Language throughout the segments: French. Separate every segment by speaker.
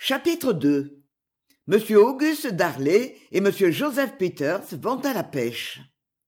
Speaker 1: Chapitre 2. Monsieur Auguste Darley et Monsieur Joseph Peters vont à la pêche.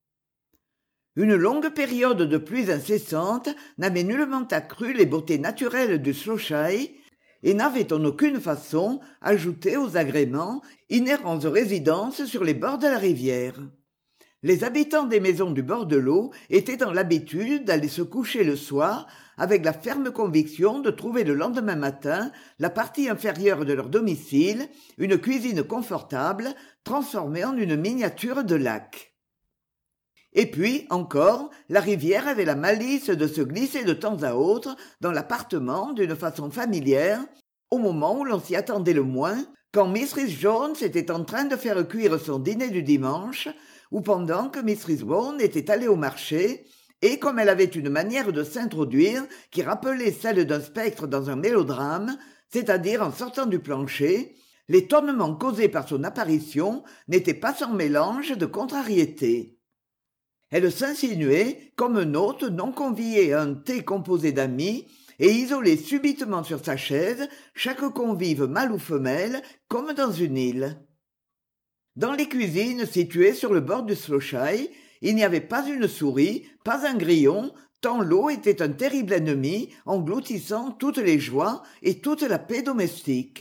Speaker 1: Une longue période de pluies incessantes n'avait nullement accru les beautés naturelles du Shropshire et n'avait en aucune façon ajouté aux agréments inhérents aux résidences sur les bords de la rivière. Les habitants des maisons du bord de l'eau étaient dans l'habitude d'aller se coucher le soir avec la ferme conviction de trouver le lendemain matin la partie inférieure de leur domicile, une cuisine confortable, transformée en une miniature de lac. Et puis, encore, la rivière avait la malice de se glisser de temps à autre dans l'appartement d'une façon familière, au moment où l'on s'y attendait le moins, quand Mrs. Jones était en train de faire cuire son dîner du dimanche, ou pendant que Mrs. Brown était allée au marché, et comme elle avait une manière de s'introduire qui rappelait celle d'un spectre dans un mélodrame, c'est-à-dire en sortant du plancher, l'étonnement causé par son apparition n'était pas sans mélange de contrariété. Elle s'insinuait comme un hôte non convié à un thé composé d'amis et isolait subitement sur sa chaise chaque convive mâle ou femelle comme dans une île. Dans les cuisines situées sur le bord du Shropshire, il n'y avait pas une souris, pas un grillon, tant l'eau était un terrible ennemi engloutissant toutes les joies et toute la paix domestique.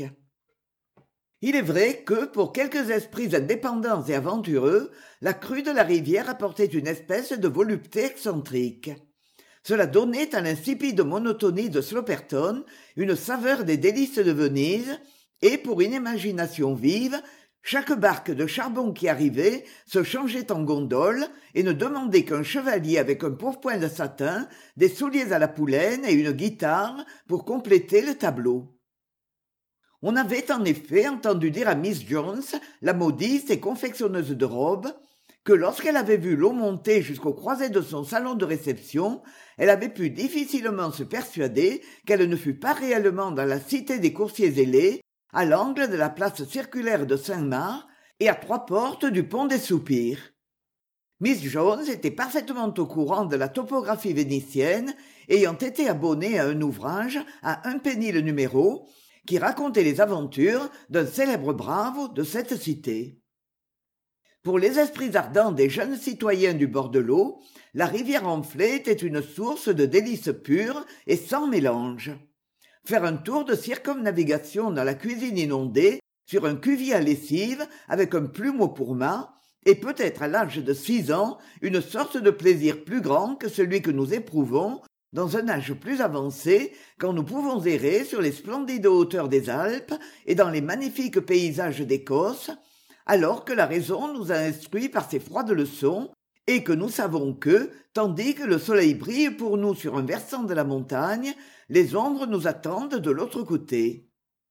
Speaker 1: Il est vrai que, pour quelques esprits indépendants et aventureux, la crue de la rivière apportait une espèce de volupté excentrique. Cela donnait à l'insipide monotonie de Slopperton une saveur des délices de Venise, et pour une imagination vive, chaque barque de charbon qui arrivait se changeait en gondole et ne demandait qu'un chevalier avec un pourpoint de satin, des souliers à la poulaine et une guitare pour compléter le tableau. On avait en effet entendu dire à Miss Jones, la modiste et confectionneuse de robes, que lorsqu'elle avait vu l'eau monter jusqu'aux croisées de son salon de réception, elle avait pu difficilement se persuader qu'elle ne fût pas réellement dans la cité des coursiers ailés, à l'angle de la place circulaire de Saint-Marc et à 3 portes du pont des Soupirs. Miss Jones était parfaitement au courant de la topographie vénitienne, ayant été abonnée à un ouvrage à 1 penny le numéro, qui racontait les aventures d'un célèbre brave de cette cité. Pour les esprits ardents des jeunes citoyens du bord de l'eau, la rivière enflée était une source de délices pures et sans mélange. Faire un tour de circumnavigation dans la cuisine inondée, sur un cuvier à lessive, avec un plumeau pour mât, est peut-être à l'âge de 6 ans une sorte de plaisir plus grand que celui que nous éprouvons dans un âge plus avancé, quand nous pouvons errer sur les splendides hauteurs des Alpes et dans les magnifiques paysages d'Écosse, alors que la raison nous a instruits par ses froides leçons, et que nous savons que, tandis que le soleil brille pour nous sur un versant de la montagne, les ombres nous attendent de l'autre côté.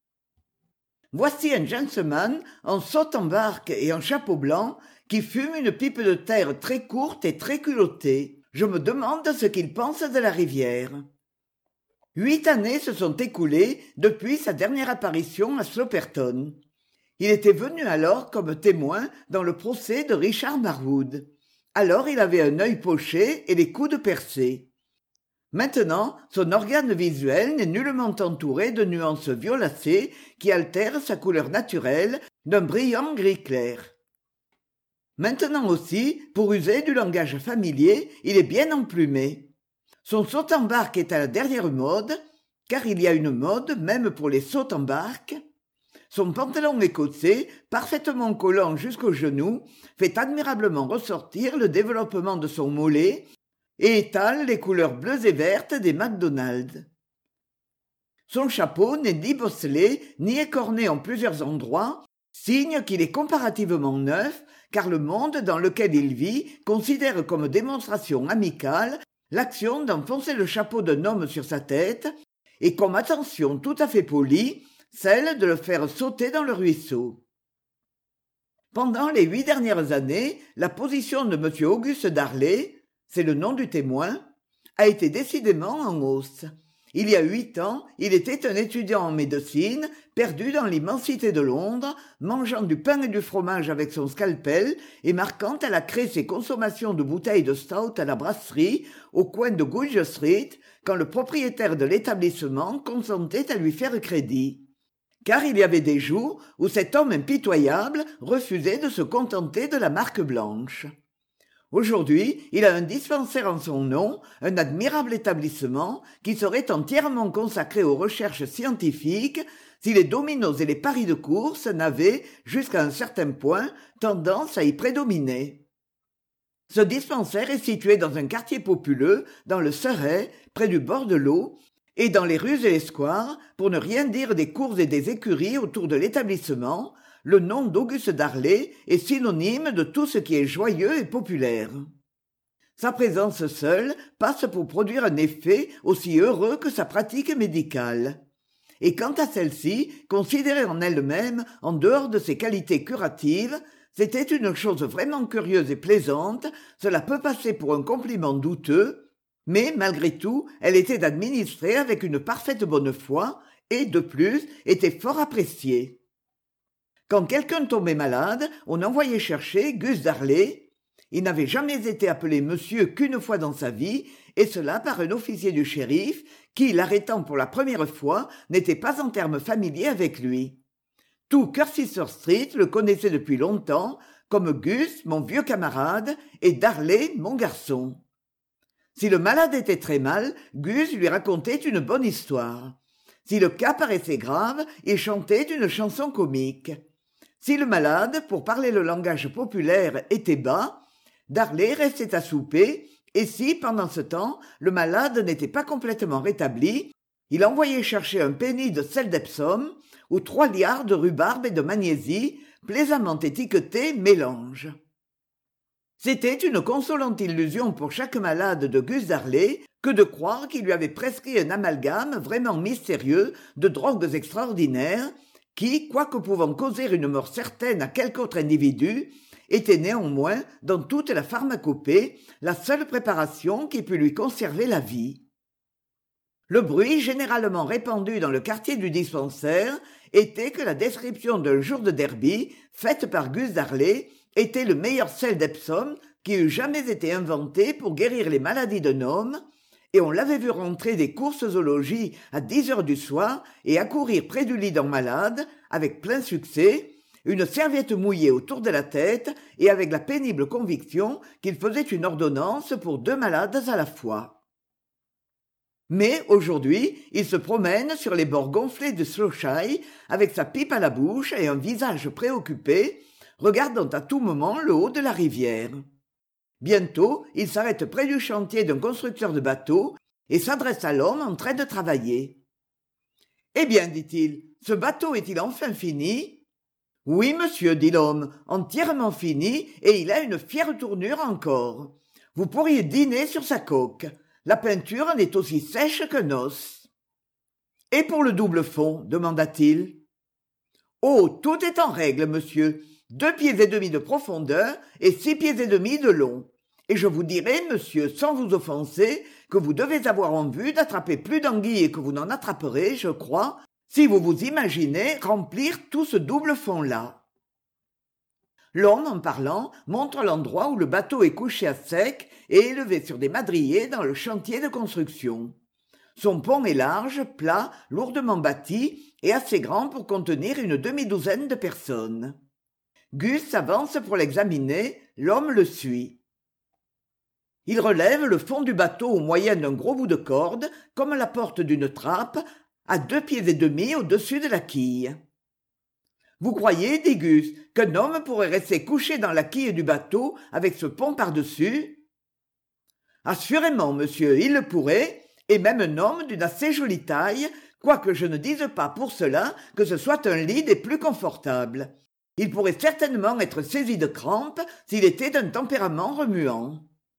Speaker 1: Voici un gentleman en saute en barque et en chapeau blanc qui fume une pipe de terre très courte et très culottée. Je me demande ce qu'il pense de la rivière. 8 années se sont écoulées depuis sa dernière apparition à Slopperton. Il était venu alors comme témoin dans le procès de Richard Marwood. Alors il avait un œil poché et les coudes percés. Maintenant, son organe visuel n'est nullement entouré de nuances violacées qui altèrent sa couleur naturelle d'un brillant gris clair. Maintenant aussi, pour user du langage familier, il est bien emplumé. Son saut en barque est à la dernière mode, car il y a une mode même pour les sautes en barque. Son pantalon écossais, parfaitement collant jusqu'aux genoux, fait admirablement ressortir le développement de son mollet et étale les couleurs bleues et vertes des McDonald's. Son chapeau n'est ni bosselé ni écorné en plusieurs endroits, signe qu'il est comparativement neuf, car le monde dans lequel il vit considère comme démonstration amicale l'action d'enfoncer le chapeau d'un homme sur sa tête, et comme attention tout à fait polie, celle de le faire sauter dans le ruisseau. Pendant les 8 dernières années, la position de M. Auguste Darley, c'est le nom du témoin, a été décidément en hausse. Il y a 8 ans, il était un étudiant en médecine, perdu dans l'immensité de Londres, mangeant du pain et du fromage avec son scalpel et marquant à la craie ses consommations de bouteilles de stout à la brasserie au coin de Goodge Street, quand le propriétaire de l'établissement consentait à lui faire crédit. car il y avait des jours où cet homme impitoyable refusait de se contenter de la marque blanche. Aujourd'hui, il a un dispensaire en son nom, un admirable établissement qui serait entièrement consacré aux recherches scientifiques si les dominos et les paris de course n'avaient, jusqu'à un certain point, tendance à y prédominer. Ce dispensaire est situé dans un quartier populeux, dans le Surrey, près du bord de l'eau, et dans les rues et les squares, pour ne rien dire des cours et des écuries autour de l'établissement, le nom d'Auguste Darley est synonyme de tout ce qui est joyeux et populaire. Sa présence seule passe pour produire un effet aussi heureux que sa pratique médicale. Et quant à celle-ci, considérée en elle-même, en dehors de ses qualités curatives, c'était une chose vraiment curieuse et plaisante, cela peut passer pour un compliment douteux, mais malgré tout, elle était administrée avec une parfaite bonne foi, et, de plus, était fort appréciée. Quand quelqu'un tombait malade, on envoyait chercher Gus Darley. Il n'avait jamais été appelé monsieur qu'une fois dans sa vie, et cela par un officier du shérif qui, l'arrêtant pour la première fois, n'était pas en termes familiers avec lui. Tout Cursitor Street le connaissait depuis longtemps, comme Gus, mon vieux camarade, et Darley, mon garçon. Si le malade était très mal, Gus lui racontait une bonne histoire. Si le cas paraissait grave, il chantait une chanson comique. Si le malade, pour parler le langage populaire, était bas, Darley restait à souper, et si, pendant ce temps, le malade n'était pas complètement rétabli, il envoyait chercher un penny de sel d'Epsom ou 3 liards de rhubarbe et de magnésie, plaisamment étiquetés mélange. C'était une consolante illusion pour chaque malade de Gus Darley que de croire qu'il lui avait prescrit un amalgame vraiment mystérieux de drogues extraordinaires qui, quoique pouvant causer une mort certaine à quelque autre individu, était néanmoins, dans toute la pharmacopée, la seule préparation qui pût lui conserver la vie. Le bruit généralement répandu dans le quartier du dispensaire était que la description d'un jour de derby, faite par Gus Darley, était le meilleur sel d'Epsom qui eût jamais été inventé pour guérir les maladies d'un homme, et on l'avait vu rentrer des courses zoologie à 10 heures du soir et accourir près du lit d'un malade, avec plein succès, une serviette mouillée autour de la tête et avec la pénible conviction qu'il faisait une ordonnance pour 2 malades à la fois. Mais aujourd'hui, il se promène sur les bords gonflés de Sloshai avec sa pipe à la bouche et un visage préoccupé, regardant à tout moment le haut de la rivière. Bientôt, il s'arrête près du chantier d'un constructeur de bateaux et s'adresse à l'homme en train de travailler. « Eh bien, dit-il, ce bateau est-il enfin fini ?»« Oui, monsieur, dit l'homme, entièrement fini, et il a une fière tournure encore. Vous pourriez dîner sur sa coque. La peinture en est aussi sèche qu'un os. »« Et pour le double fond ?» demanda-t-il. « Oh, tout est en règle, monsieur. 2 pieds et demi de profondeur et 6 pieds et demi de long. Et je vous dirai, monsieur, sans vous offenser, que vous devez avoir en vue d'attraper plus d'anguilles que vous n'en attraperez, je crois, si vous vous imaginez remplir tout ce double fond-là. » L'homme, en parlant, montre l'endroit où le bateau est couché à sec et élevé sur des madriers dans le chantier de construction. Son pont est large, plat, lourdement bâti et assez grand pour contenir une demi-douzaine de personnes. Gus s'avance pour l'examiner, l'homme le suit. Il relève le fond du bateau au moyen d'un gros bout de corde, comme la porte d'une trappe, à 2 pieds et demi au-dessus de la quille. « Vous croyez, dit Gus, qu'un homme pourrait rester couché dans la quille du bateau avec ce pont par-dessus ?»« Assurément, monsieur, il le pourrait, et même un homme d'une assez jolie taille, quoique je ne dise pas pour cela que ce soit un lit des plus confortables. Il pourrait certainement être saisi de crampes s'il était d'un tempérament remuant. »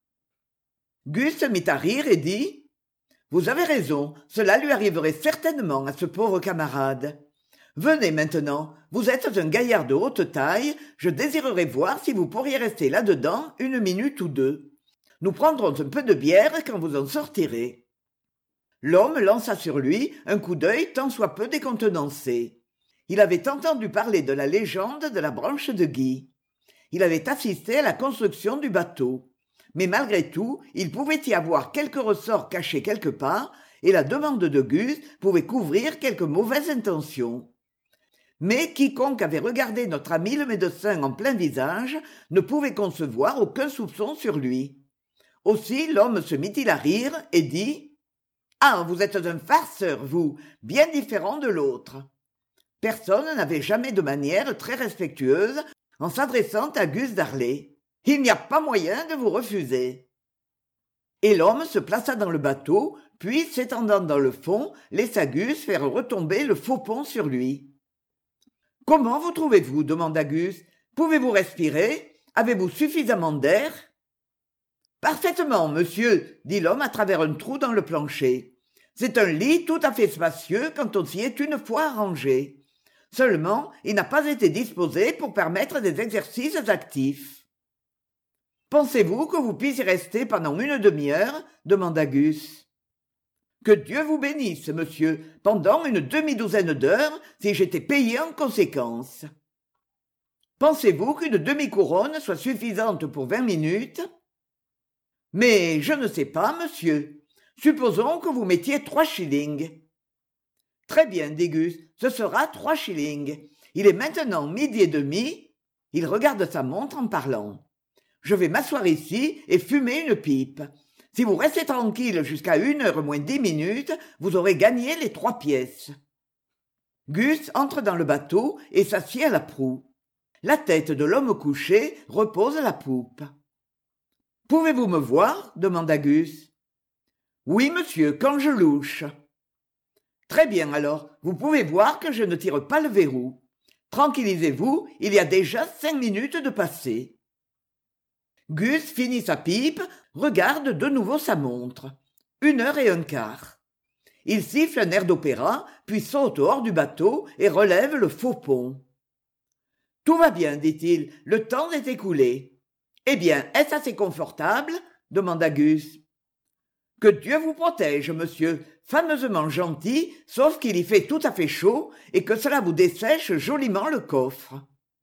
Speaker 1: Gus se mit à rire et dit « Vous avez raison, cela lui arriverait certainement à ce pauvre camarade. Venez maintenant, vous êtes un gaillard de haute taille, je désirerais voir si vous pourriez rester là-dedans 1 minute ou 2. Nous prendrons un peu de bière quand vous en sortirez. » L'homme lança sur lui un coup d'œil tant soit peu décontenancé. Il avait entendu parler de la légende de la branche de gui. Il avait assisté à la construction du bateau. Mais malgré tout, il pouvait y avoir quelques ressorts cachés quelque part, et la demande de Gus pouvait couvrir quelque mauvaise intention. Mais quiconque avait regardé notre ami le médecin en plein visage ne pouvait concevoir aucun soupçon sur lui. Aussi l'homme se mit-il à rire et dit « Ah, vous êtes un farceur, vous, bien différent de l'autre. » Personne n'avait jamais de manière très respectueuse en s'adressant à Gus Darlet. « Il n'y a pas moyen de vous refuser. » Et l'homme se plaça dans le bateau, puis, s'étendant dans le fond, laissa Gus faire retomber le faux pont sur lui. « Comment vous trouvez-vous » demanda Gus. « Pouvez-vous respirer ? Avez-vous suffisamment d'air ?»« Parfaitement, monsieur, » dit l'homme à travers un trou dans le plancher. « C'est un lit tout à fait spacieux quand on s'y est une fois arrangé. Seulement, il n'a pas été disposé pour permettre des exercices actifs. »« Pensez-vous que vous puissiez rester pendant une demi-heure » demanda Gus. « Que Dieu vous bénisse, monsieur, pendant une demi-douzaine d'heures, si j'étais payé en conséquence. »« Pensez-vous qu'une demi-couronne soit suffisante pour 20 minutes ?»« Mais je ne sais pas, monsieur. Supposons que vous mettiez 3 shillings. »« Très bien, dit Gus, ce sera 3 shillings. Il est maintenant 12h30. » Il regarde sa montre en parlant. « Je vais m'asseoir ici et fumer une pipe. Si vous restez tranquille jusqu'à 1h moins 10 minutes, vous aurez gagné les 3 pièces. » Gus entre dans le bateau et s'assied à la proue. La tête de l'homme couché repose à la poupe. « Pouvez-vous me voir ?» demanda Gus. « Oui, monsieur, quand je louche. »« Très bien alors, vous pouvez voir que je ne tire pas le verrou. Tranquillisez-vous, il y a déjà 5 minutes de passé. » Gus finit sa pipe, regarde de nouveau sa montre. 1h15. Il siffle un air d'opéra, puis saute hors du bateau et relève le faux pont. « Tout va bien, dit-il, le temps est écoulé. »« Eh bien, est-ce assez confortable ?» demanda Gus. « Que Dieu vous protège, monsieur, fameusement gentil, sauf qu'il y fait tout à fait chaud et que cela vous dessèche joliment le coffre. »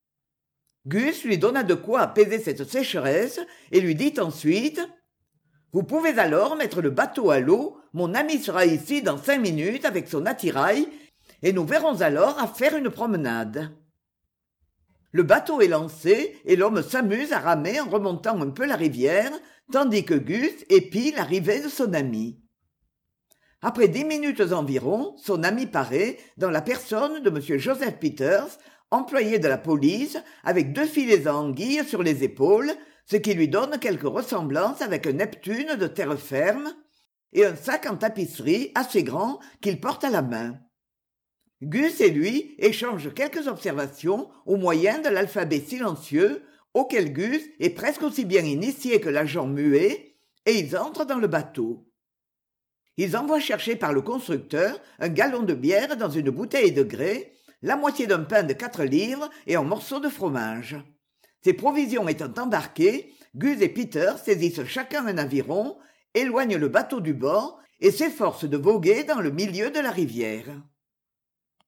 Speaker 1: Gus lui donna de quoi apaiser cette sécheresse et lui dit ensuite « Vous pouvez alors mettre le bateau à l'eau, mon ami sera ici dans 5 minutes avec son attirail et nous verrons alors à faire une promenade. » Le bateau est lancé et l'homme s'amuse à ramer en remontant un peu la rivière, tandis que Gus épie l'arrivée de son ami. Après 10 minutes environ, son ami paraît, dans la personne de M. Joseph Peters, employé de la police, avec 2 filets à anguilles sur les épaules, ce qui lui donne quelque ressemblance avec un Neptune de terre ferme, et un sac en tapisserie assez grand qu'il porte à la main. Gus et lui échangent quelques observations au moyen de l'alphabet silencieux, auquel Gus est presque aussi bien initié que l'agent muet, et ils entrent dans le bateau. Ils envoient chercher par le constructeur un gallon de bière dans une bouteille de grès, la moitié d'un pain de 4 livres et un morceau de fromage. Ces provisions étant embarquées, Gus et Peter saisissent chacun un aviron, éloignent le bateau du bord et s'efforcent de voguer dans le milieu de la rivière.